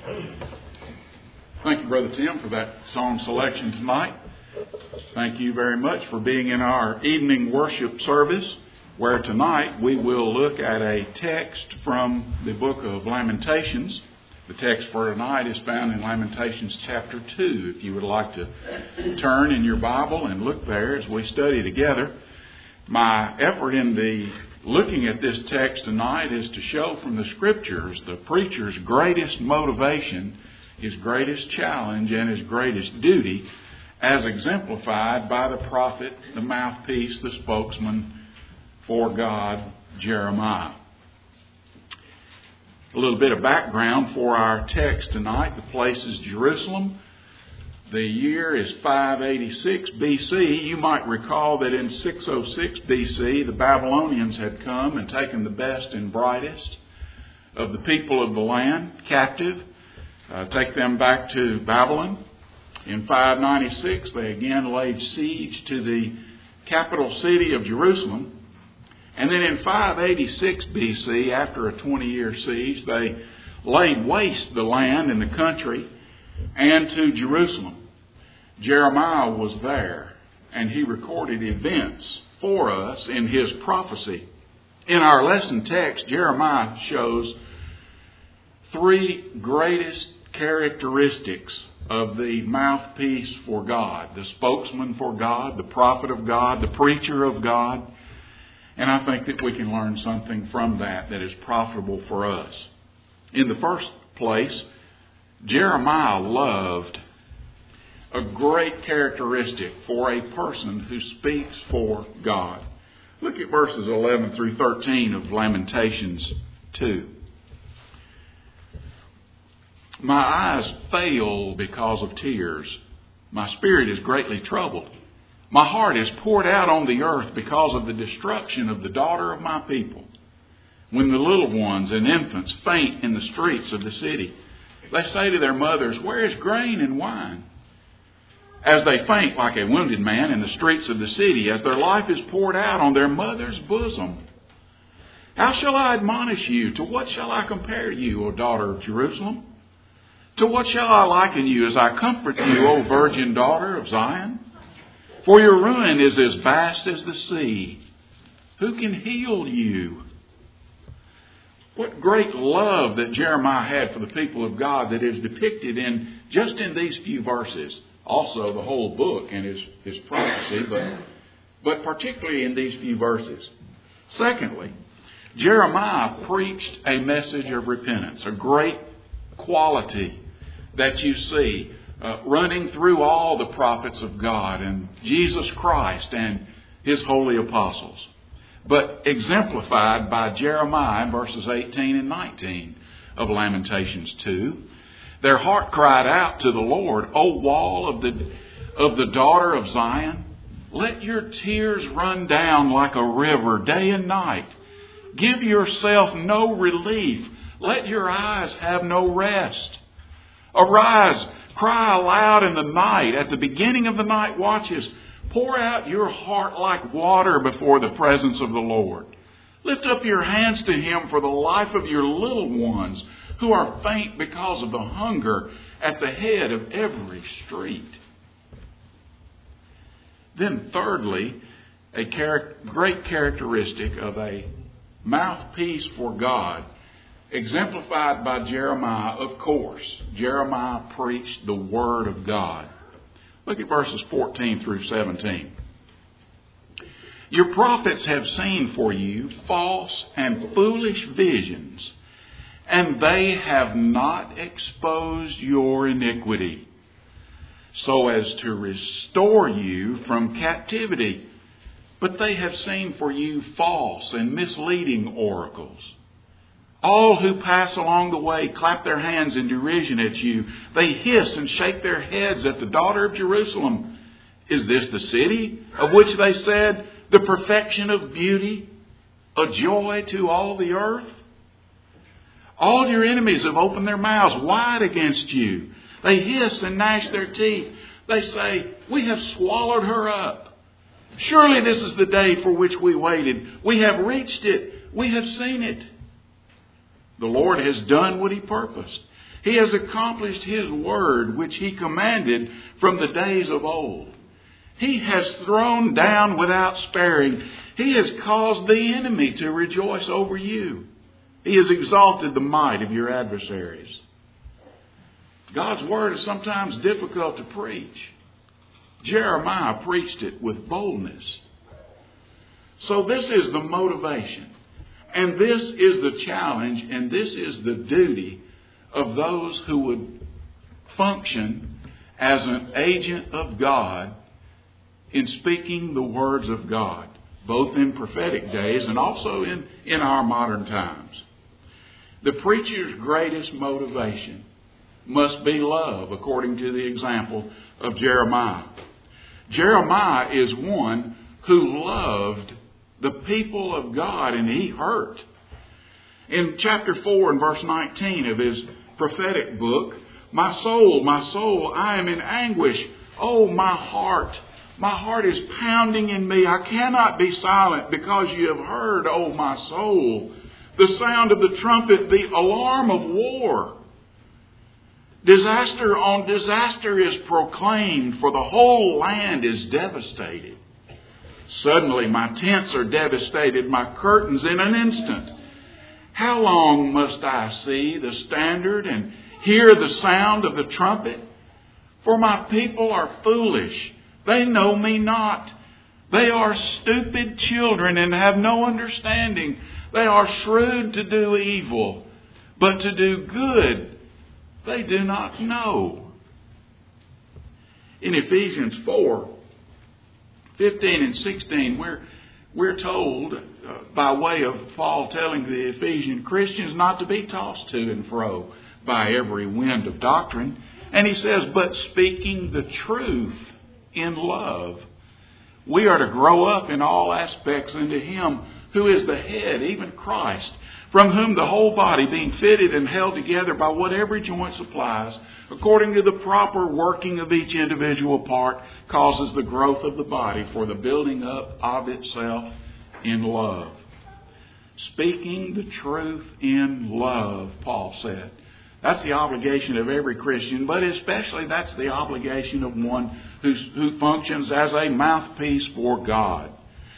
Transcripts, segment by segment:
Thank you, Brother Tim, for that song selection tonight. Thank you very much for being in our evening worship service, where tonight we will look at a text from the book of Lamentations. The text for tonight is found in Lamentations chapter 2. If you would like to turn in your Bible and look there as we study together. My effort in the looking at this text tonight is to show from the Scriptures the preacher's greatest motivation, his greatest challenge, and his greatest duty, as exemplified by the prophet, the mouthpiece, the spokesman for God, Jeremiah. A little bit of background for our text tonight. The place is Jerusalem. The year is 586 BC. You might recall that in 606 BC, the Babylonians had come and taken the best and brightest of the people of the land captive, take them back to Babylon. In 596, they again laid siege to the capital city of Jerusalem. And then in 586 BC, after a 20-year siege, they laid waste the land and the country and to Jerusalem. Jeremiah was there, and he recorded events for us in his prophecy. In our lesson text, Jeremiah shows three greatest characteristics of the mouthpiece for God, the spokesman for God, the prophet of God, the preacher of God. And I think that we can learn something from that is profitable for us. In the first place, Jeremiah loved a great characteristic for a person who speaks for God. Look at verses 11 through 13 of Lamentations 2. My eyes fail because of tears. My spirit is greatly troubled. My heart is poured out on the earth because of the destruction of the daughter of my people. When the little ones and infants faint in the streets of the city, they say to their mothers, "Where is grain and wine?" As they faint like a wounded man in the streets of the city, as their life is poured out on their mother's bosom. How shall I admonish you? To what shall I compare you, O daughter of Jerusalem? To what shall I liken you as I comfort you, O virgin daughter of Zion? For your ruin is as vast as the sea. Who can heal you? What great love that Jeremiah had for the people of God that is depicted in just in these few verses. Also the whole book and his prophecy, but particularly in these few verses. Secondly, Jeremiah preached a message of repentance, a great quality that you see running through all the prophets of God and Jesus Christ and His holy apostles, but exemplified by Jeremiah in verses 18 and 19 of Lamentations 2. Their heart cried out to the Lord, "O wall of the daughter of Zion, let your tears run down like a river day and night. Give yourself no relief. Let your eyes have no rest. Arise, cry aloud in the night, at the beginning of the night watches. Pour out your heart like water before the presence of the Lord. Lift up your hands to Him for the life of your little ones who are faint because of the hunger at the head of every street." Then thirdly, a great characteristic of a mouthpiece for God, exemplified by Jeremiah, of course. Jeremiah preached the Word of God. Look at verses 14 through 17. Your prophets have seen for you false and foolish visions, and they have not exposed your iniquity, so as to restore you from captivity. But they have seen for you false and misleading oracles. All who pass along the way clap their hands in derision at you. They hiss and shake their heads at the daughter of Jerusalem. Is this the city of which they said, the perfection of beauty, a joy to all the earth? All your enemies have opened their mouths wide against you. They hiss and gnash their teeth. They say, we have swallowed her up. Surely this is the day for which we waited. We have reached it. We have seen it. The Lord has done what He purposed. He has accomplished His word, which He commanded from the days of old. He has thrown down without sparing. He has caused the enemy to rejoice over you. He has exalted the might of your adversaries. God's word is sometimes difficult to preach. Jeremiah preached it with boldness. So this is the motivation. And this is the challenge. And this is the duty of those who would function as an agent of God in speaking the words of God, both in prophetic days and also in our modern times. The preacher's greatest motivation must be love, according to the example of Jeremiah. Jeremiah is one who loved the people of God, and he hurt. In chapter 4 and verse 19 of his prophetic book, my soul, I am in anguish. Oh, my heart is pounding in me. I cannot be silent because you have heard, oh, my soul, the sound of the trumpet, the alarm of war. Disaster on disaster is proclaimed, for the whole land is devastated. Suddenly my tents are devastated, my curtains in an instant. How long must I see the standard and hear the sound of the trumpet? For my people are foolish. They know me not. They are stupid children and have no understanding. They are shrewd to do evil, but to do good they do not know. In Ephesians 4, 15 and 16, we're told by way of Paul telling the Ephesian Christians not to be tossed to and fro by every wind of doctrine. And he says, but speaking the truth in love, we are to grow up in all aspects into Him who is the head, even Christ, from whom the whole body, being fitted and held together by what every joint supplies, according to the proper working of each individual part, causes the growth of the body for the building up of itself in love. Speaking the truth in love, Paul said. That's the obligation of every Christian, but especially that's the obligation of one who functions as a mouthpiece for God.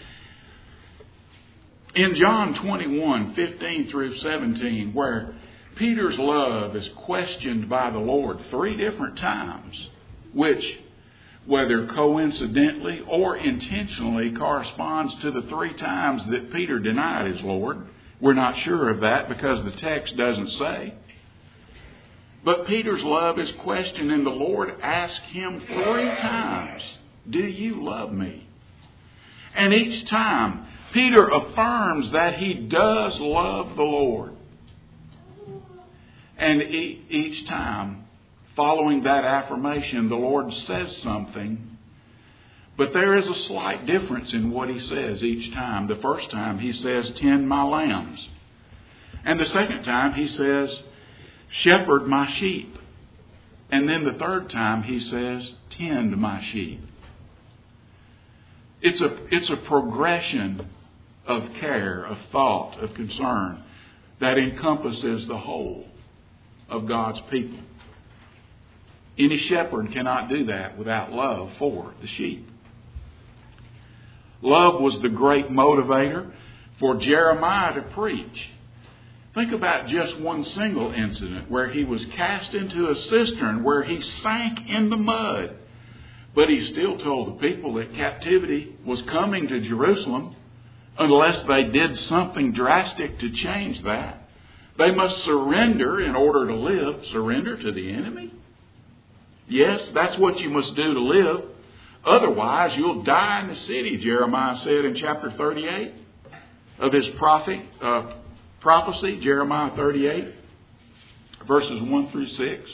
In John 21, 15 through 17, where Peter's love is questioned by the Lord 3 different times, which, whether coincidentally or intentionally, corresponds to the 3 times that Peter denied his Lord. We're not sure of that because the text doesn't say. But Peter's love is questioned, and the Lord asked him 3 times, do you love me? And each time, Peter affirms that he does love the Lord. And each time, following that affirmation, the Lord says something. But there is a slight difference in what He says each time. The first time He says, tend my lambs. And the second time He says, shepherd my sheep. And then the third time He says, tend my sheep. It's a progression of care, of thought, of concern that encompasses the whole of God's people. Any shepherd cannot do that without love for the sheep. Love was the great motivator for Jeremiah to preach. Think about just one single incident where he was cast into a cistern where he sank in the mud. But he still told the people that captivity was coming to Jerusalem unless they did something drastic to change that. They must surrender in order to live. Surrender to the enemy? Yes, that's what you must do to live. Otherwise, you'll die in the city, Jeremiah said in chapter 38 of his prophecy, Jeremiah 38, verses 1 through 6.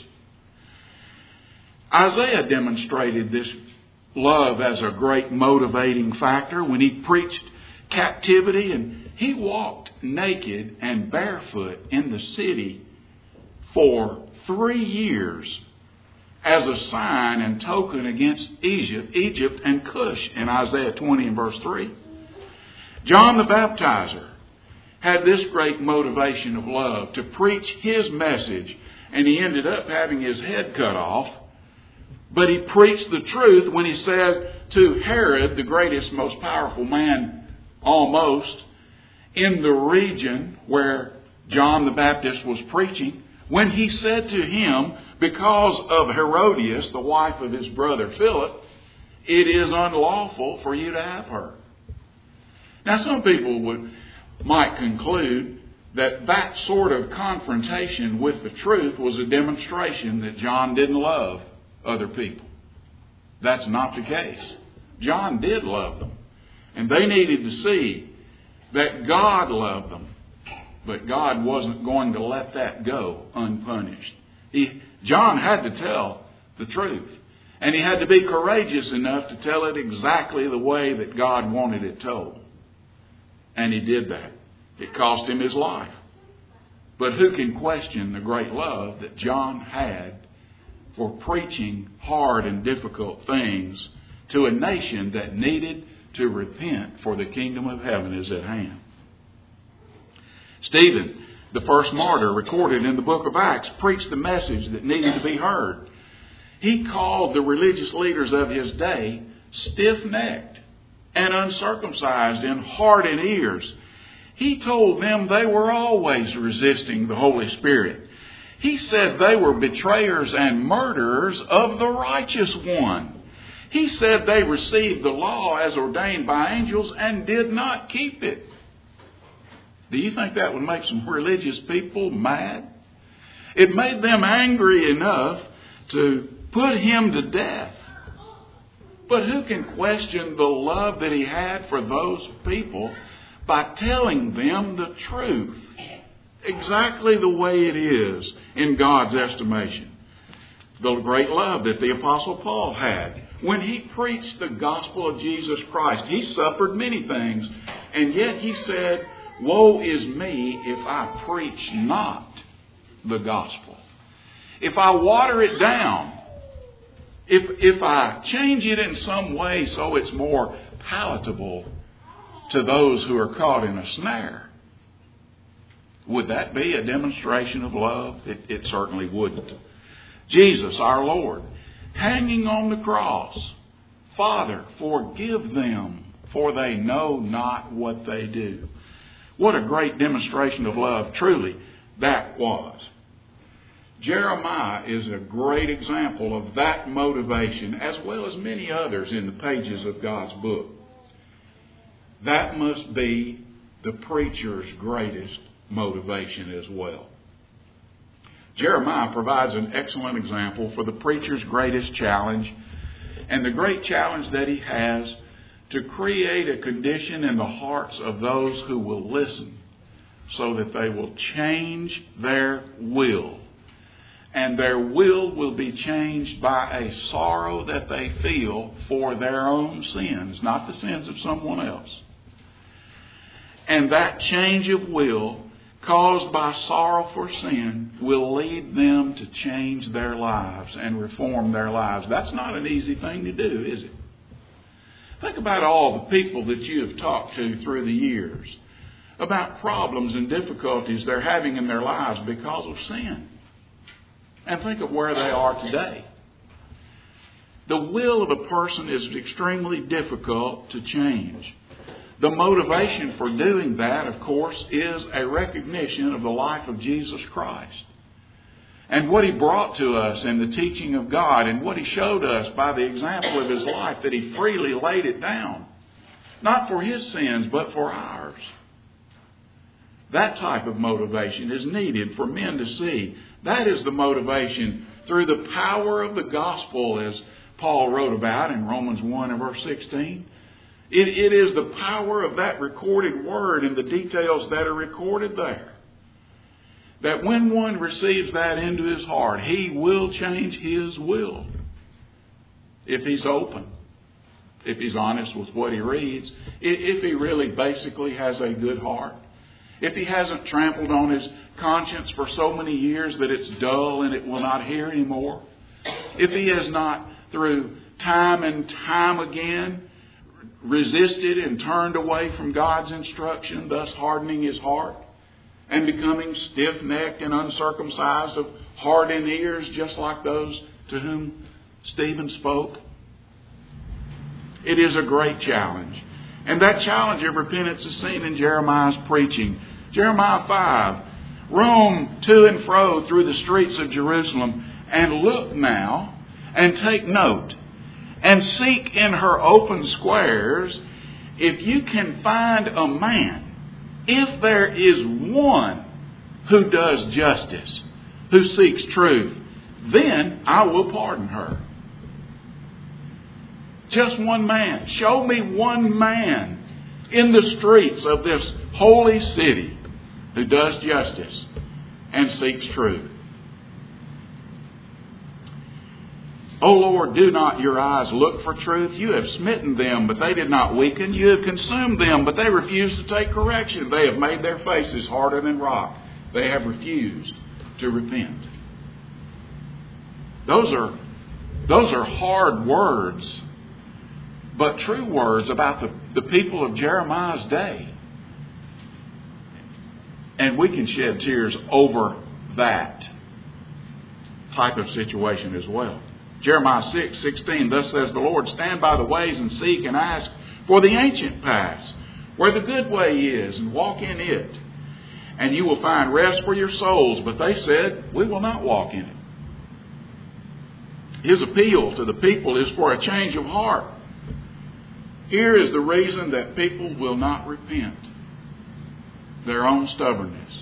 Isaiah demonstrated this love as a great motivating factor when he preached captivity, and he walked naked and barefoot in the city for 3 years as a sign and token against Egypt and Cush in Isaiah 20 and verse 3. John the Baptizer had this great motivation of love to preach his message and he ended up having his head cut off. But he preached the truth when he said to Herod, the greatest, most powerful man almost in the region where John the Baptist was preaching, when he said to him, because of Herodias, the wife of his brother Philip, it is unlawful for you to have her. Now, some people might conclude that that sort of confrontation with the truth was a demonstration that John didn't love other people. That's not the case. John did love them. And they needed to see that God loved them. But God wasn't going to let that go unpunished. John had to tell the truth. And he had to be courageous enough to tell it exactly the way that God wanted it told. And he did that. It cost him his life. But who can question the great love that John had for preaching hard and difficult things to a nation that needed to repent, for the kingdom of heaven is at hand? Stephen, the first martyr recorded in the book of Acts, preached the message that needed to be heard. He called the religious leaders of his day stiff-necked and uncircumcised in heart and ears. He told them they were always resisting the Holy Spirit. He said they were betrayers and murderers of the righteous one. He said they received the law as ordained by angels and did not keep it. Do you think that would make some religious people mad? It made them angry enough to put him to death. But who can question the love that he had for those people by telling them the truth? Exactly the way it is in God's estimation. The great love that the Apostle Paul had. When he preached the gospel of Jesus Christ, he suffered many things. And yet he said, woe is me if I preach not the gospel. If I water it down, if I change it in some way so it's more palatable to those who are caught in a snare, would that be a demonstration of love? It certainly wouldn't. Jesus, our Lord, hanging on the cross, Father, forgive them, for they know not what they do. What a great demonstration of love, truly, that was. Jeremiah is a great example of that motivation, as well as many others in the pages of God's book. That must be the preacher's greatest motivation as well. Jeremiah provides an excellent example for the preacher's greatest challenge, and the great challenge that he has to create a condition in the hearts of those who will listen so that they will change their will. And their will be changed by a sorrow that they feel for their own sins, not the sins of someone else. And that change of will caused by sorrow for sin will lead them to change their lives and reform their lives. That's not an easy thing to do, is it? Think about all the people that you have talked to through the years about problems and difficulties they're having in their lives because of sin. And think of where they are today. The will of a person is extremely difficult to change. The motivation for doing that, of course, is a recognition of the life of Jesus Christ and what he brought to us in the teaching of God and what he showed us by the example of his life, that he freely laid it down, not for his sins, but for ours. That type of motivation is needed for men to see. That is the motivation through the power of the gospel, as Paul wrote about in Romans 1 and verse 16. It is the power of that recorded word and the details that are recorded there, that when one receives that into his heart, he will change his will. If he's open, if he's honest with what he reads, if he really basically has a good heart, if he hasn't trampled on his conscience for so many years that it's dull and it will not hear anymore, if he has not through time and time again resisted and turned away from God's instruction, thus hardening his heart, and becoming stiff-necked and uncircumcised of heart and ears, just like those to whom Stephen spoke? It is a great challenge. And that challenge of repentance is seen in Jeremiah's preaching. Jeremiah 5, roam to and fro through the streets of Jerusalem, and look now, and take note, and seek in her open squares, if you can find a man, if there is one who does justice, who seeks truth, then I will pardon her. Just one man. Show me one man in the streets of this holy city who does justice and seeks truth. O Lord, do not your eyes look for truth? You have smitten them, but they did not weaken. You have consumed them, but they refused to take correction. They have made their faces harder than rock. They have refused to repent. Those are hard words, but true words about the people of Jeremiah's day. And we can shed tears over that type of situation as well. Jeremiah 6:16, thus says the Lord, stand by the ways and seek and ask for the ancient paths, where the good way is, and walk in it. And you will find rest for your souls. But they said, we will not walk in it. His appeal to the people is for a change of heart. Here is the reason that people will not repent: their own stubbornness.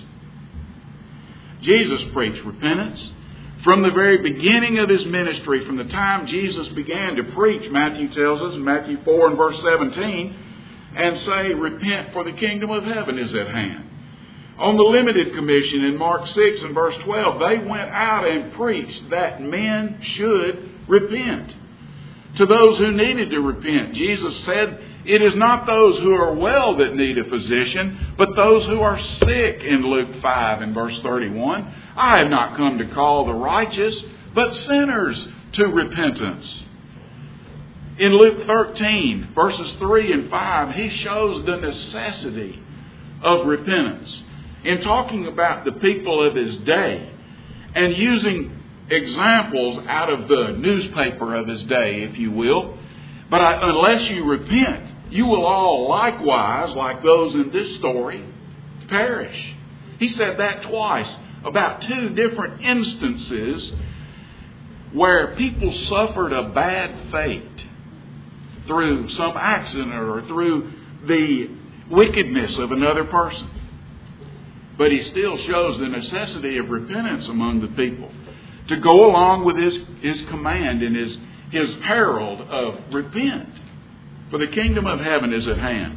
Jesus preached repentance from the very beginning of his ministry. From the time Jesus began to preach, Matthew tells us in Matthew 4 and verse 17, and say, repent, for the kingdom of heaven is at hand. On the limited commission in Mark 6 and verse 12, they went out and preached that men should repent. To those who needed to repent, Jesus said, it is not those who are well that need a physician, but those who are sick, in Luke 5 and verse 31. I have not come to call the righteous, but sinners to repentance. In Luke 13, verses 3 and 5, he shows the necessity of repentance in talking about the people of his day and using examples out of the newspaper of his day, if you will. But unless you repent, you will all likewise, like those in this story, perish. He said that twice, about two different instances where people suffered a bad fate through some accident or through the wickedness of another person. But he still shows the necessity of repentance among the people, to go along with his command and his herald of repent, for the kingdom of heaven is at hand.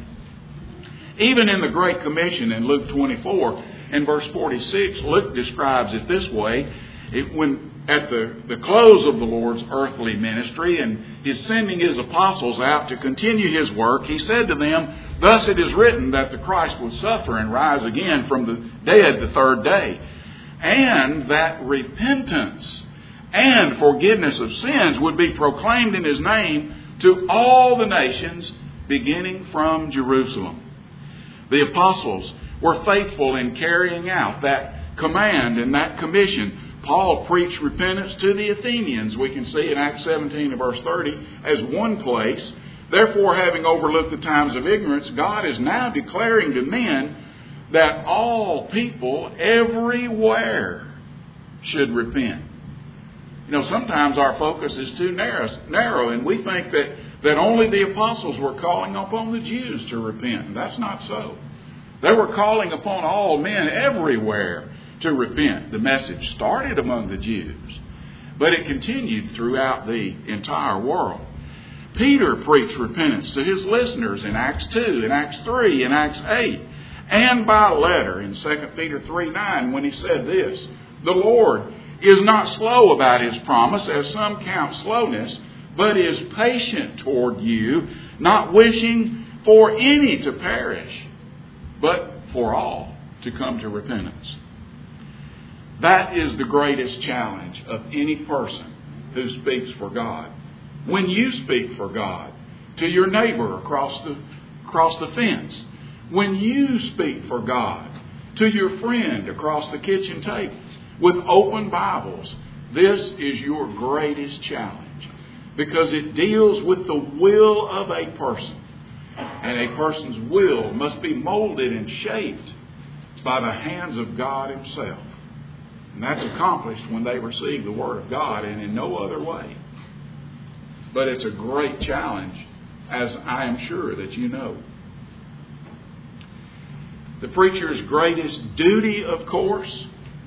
Even in the Great Commission in Luke 24 and verse 46, Luke describes it this way. When at the close of the Lord's earthly ministry and his sending his apostles out to continue his work, he said to them, thus it is written that the Christ would suffer and rise again from the dead the third day, and that repentance and forgiveness of sins would be proclaimed in his name to all the nations, beginning from Jerusalem. The apostles were faithful in carrying out that command and that commission. Paul preached repentance to the Athenians. We can see in Acts 17 and verse 30 as one place. Therefore, having overlooked the times of ignorance, God is now declaring to men that all people everywhere should repent. You know, sometimes our focus is too narrow, and we think that only the apostles were calling upon the Jews to repent. And that's not so. They were calling upon all men everywhere to repent. The message started among the Jews, but it continued throughout the entire world. Peter preached repentance to his listeners in Acts 2, in Acts 3, in Acts 8, and by letter in 2 Peter 3:9 when he said this, the Lord is not slow about his promise, as some count slowness, but is patient toward you, not wishing for any to perish, but for all to come to repentance. That is the greatest challenge of any person who speaks for God. When you speak for God to your neighbor across the fence, when you speak for God to your friend across the kitchen table with open Bibles. This is your greatest challenge because it deals with the will of a person. And a person's will must be molded and shaped by the hands of God Himself. And that's accomplished when they receive the Word of God and in no other way. But it's a great challenge, as I am sure that you know. The preacher's greatest duty, of course,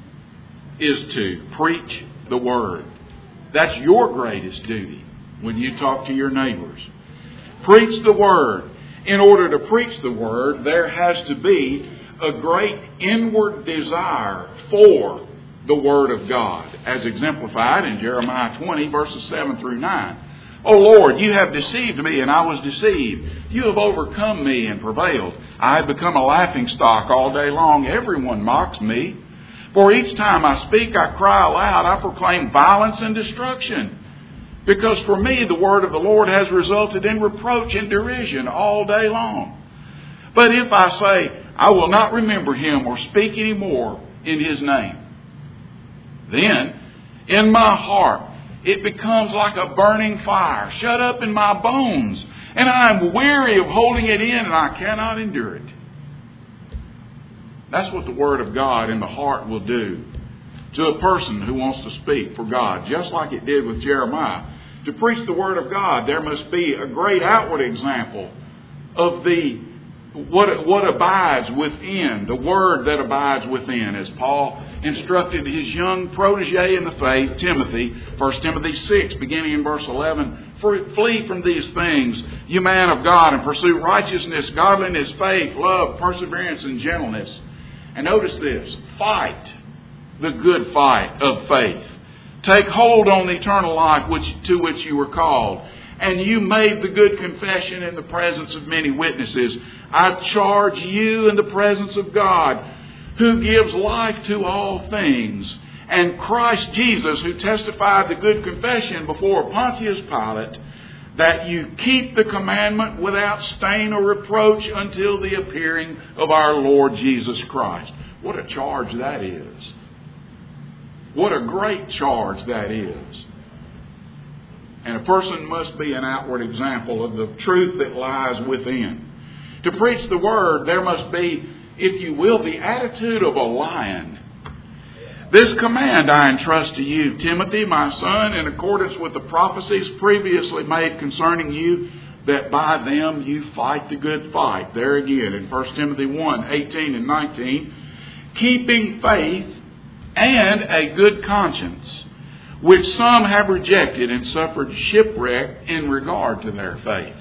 is to preach the Word. That's your greatest duty when you talk to your neighbors. Preach the Word. In order to preach the Word, there has to be a great inward desire for the Word of God, as exemplified in Jeremiah 20, verses 7 through 9. O Lord, you have deceived me, and I was deceived. You have overcome me and prevailed. I have become a laughingstock all day long. Everyone mocks me. For each time I speak, I cry aloud. I proclaim violence and destruction. Because for me, the word of the Lord has resulted in reproach and derision all day long. But if I say, I will not remember him or speak any more in his name, then in my heart it becomes like a burning fire shut up in my bones, and I am weary of holding it in, and I cannot endure it. That's what the Word of God in the heart will do to a person who wants to speak for God, just like it did with Jeremiah. To preach the Word of God, there must be a great outward example of what abides within, the Word that abides within, as Paul instructed his young protege in the faith, Timothy, 1 Timothy 6, beginning in verse 11, flee from these things, you man of God, and pursue righteousness, godliness, faith, love, perseverance, and gentleness. And notice this, fight the good fight of faith. Take hold on the eternal life to which you were called. And you made the good confession in the presence of many witnesses. I charge you in the presence of God, who gives life to all things, and Christ Jesus, who testified the good confession before Pontius Pilate, that you keep the commandment without stain or reproach until the appearing of our Lord Jesus Christ. What a charge that is. What a great charge that is. And a person must be an outward example of the truth that lies within. To preach the Word, there must be, if you will, the attitude of a lion. This command I entrust to you, Timothy, my son, in accordance with the prophecies previously made concerning you, that by them you fight the good fight. There again in 1 Timothy 1, 18 and 19. Keeping faith and a good conscience, which some have rejected and suffered shipwreck in regard to their faith.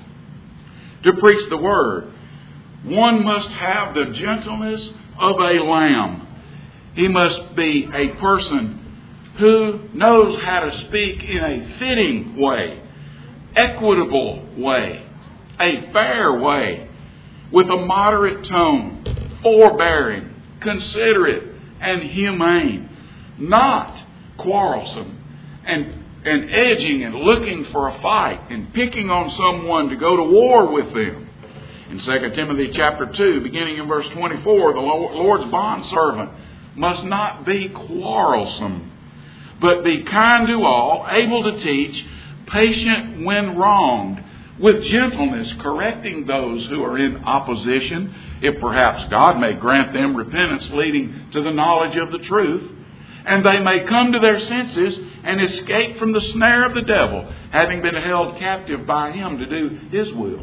To preach the Word, one must have the gentleness of a lamb. He must be a person who knows how to speak in a fitting way, equitable way, a fair way, with a moderate tone, forbearing, considerate, and humane, not quarrelsome and edging and looking for a fight and picking on someone to go to war with them. In 2 Timothy chapter 2, beginning in verse 24, the Lord's bondservant must not be quarrelsome, but be kind to all, able to teach, patient when wronged, with gentleness correcting those who are in opposition, if perhaps God may grant them repentance leading to the knowledge of the truth, and they may come to their senses and escape from the snare of the devil, having been held captive by him to do his will.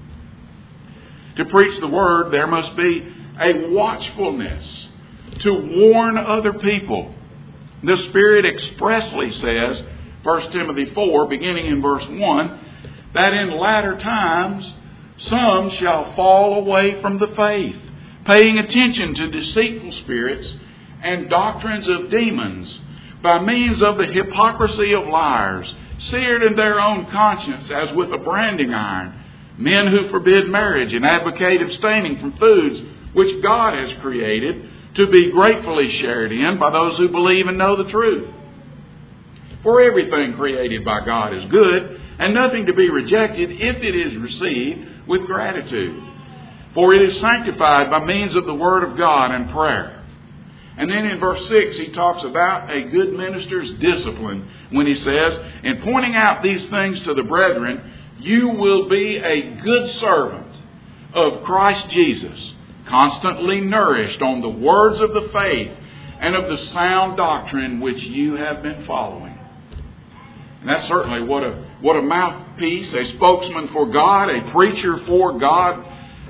To preach the Word, there must be a watchfulness to warn other people. The Spirit expressly says, 1 Timothy 4, beginning in verse 1, that in latter times some shall fall away from the faith, paying attention to deceitful spirits and doctrines of demons, by means of the hypocrisy of liars, seared in their own conscience as with a branding iron, men who forbid marriage and advocate abstaining from foods which God has created to be gratefully shared in by those who believe and know the truth. For everything created by God is good, and nothing to be rejected if it is received with gratitude. For it is sanctified by means of the Word of God and prayer. And then in verse 6 he talks about a good minister's discipline when he says, in pointing out these things to the brethren, you will be a good servant of Christ Jesus, constantly nourished on the words of the faith and of the sound doctrine which you have been following. And that's certainly what a mouthpiece, a spokesman for God, a preacher for God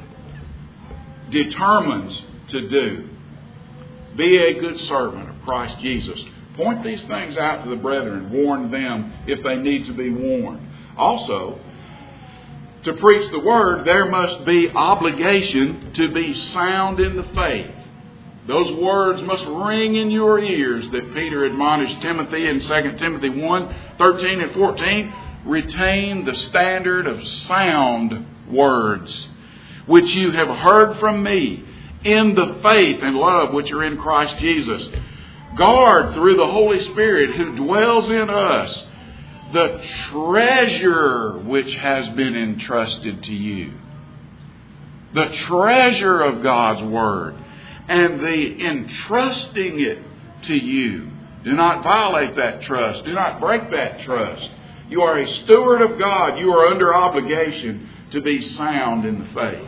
determines to do. Be a good servant of Christ Jesus. Point these things out to the brethren. Warn them if they need to be warned. Also, to preach the Word, there must be obligation to be sound in the faith. Those words must ring in your ears that Peter admonished Timothy in 2 Timothy 1:13 and 14. Retain the standard of sound words, which you have heard from me in the faith and love which are in Christ Jesus. Guard through the Holy Spirit who dwells in us the treasure which has been entrusted to you. The treasure of God's Word and the entrusting it to you. Do not violate that trust. Do not break that trust. You are a steward of God. You are under obligation to be sound in the faith.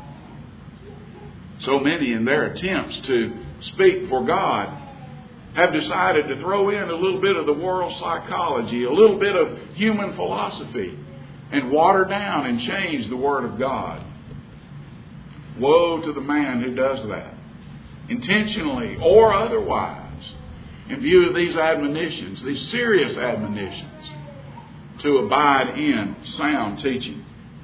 So many in their attempts to speak for God have decided to throw in a little bit of the world psychology, a little bit of human philosophy, and water down and change the Word of God. Woe to the man who does that, intentionally or otherwise, in view of these admonitions, these serious admonitions, to abide in sound teaching.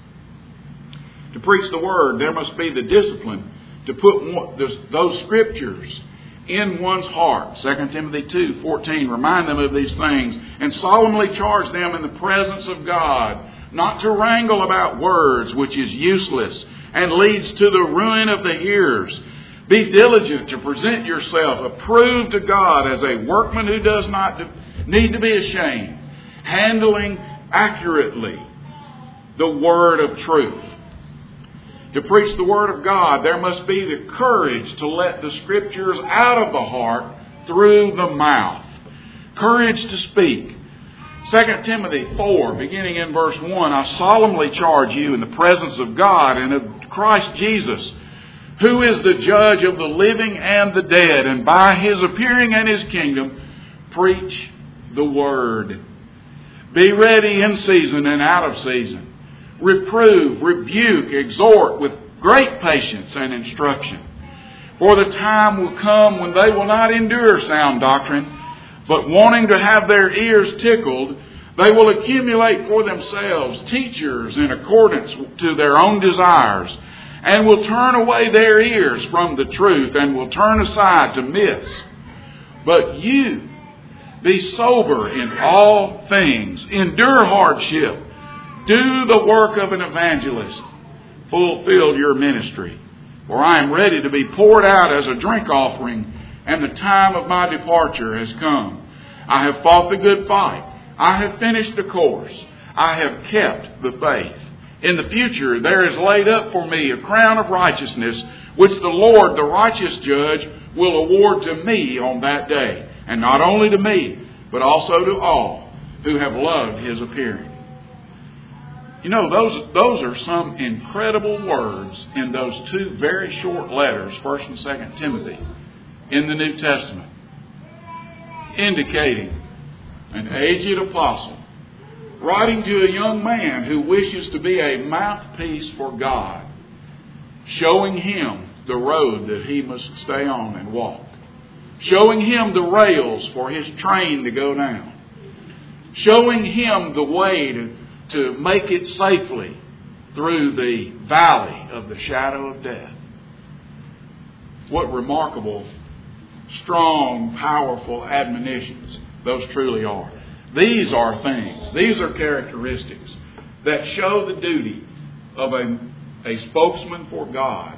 To preach the Word, there must be the discipline to put those Scriptures in one's heart. 2 Timothy 2:14, remind them of these things and solemnly charge them in the presence of God not to wrangle about words, which is useless and leads to the ruin of the hearers. Be diligent to present yourself approved to God as a workman who does not need to be ashamed, handling accurately the word of truth. To preach the Word of God, there must be the courage to let the Scriptures out of the heart through the mouth. Courage to speak. 2 Timothy 4, beginning in verse 1, I solemnly charge you in the presence of God and of Christ Jesus, who is the judge of the living and the dead, and by His appearing and His kingdom, preach the Word. Be ready in season and out of season. Reprove, rebuke, exhort with great patience and instruction. For the time will come when they will not endure sound doctrine, but wanting to have their ears tickled, they will accumulate for themselves teachers in accordance to their own desires, and will turn away their ears from the truth, and will turn aside to myths. But you, be sober in all things, endure hardship, do the work of an evangelist. Fulfill your ministry. For I am ready to be poured out as a drink offering, and the time of my departure has come. I have fought the good fight. I have finished the course. I have kept the faith. In the future there is laid up for me a crown of righteousness, which the Lord, the righteous judge, will award to me on that day. And not only to me, but also to all who have loved His appearing. You know, those are some incredible words in those two very short letters, 1 and 2 Timothy, in the New Testament, indicating an aged apostle writing to a young man who wishes to be a mouthpiece for God, showing him the road that he must stay on and walk, showing him the rails for his train to go down, showing him the way to make it safely through the valley of the shadow of death. What remarkable, strong, powerful admonitions those truly are. These are things, these are characteristics that show the duty of a spokesman for God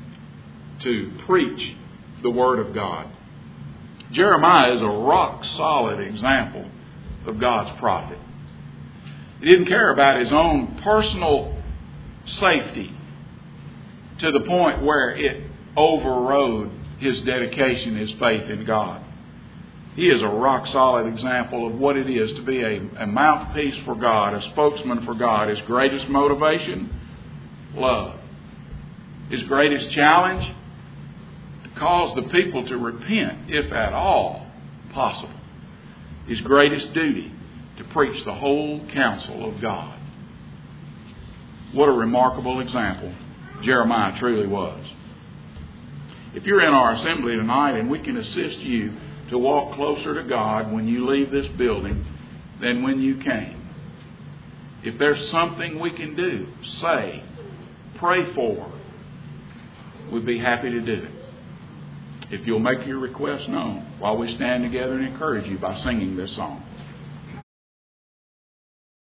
to preach the Word of God. Jeremiah is a rock-solid example of God's prophet. He didn't care about his own personal safety to the point where it overrode his dedication, his faith in God. He is a rock-solid example of what it is to be a mouthpiece for God, a spokesman for God. His greatest motivation? Love. His greatest challenge? To cause the people to repent, if at all possible. His greatest duty? To preach the whole counsel of God. What a remarkable example Jeremiah truly was. If you're in our assembly tonight and we can assist you to walk closer to God when you leave this building than when you came, if there's something we can do, say, pray for, we'd be happy to do it. If you'll make your request known while we stand together and encourage you by singing this song.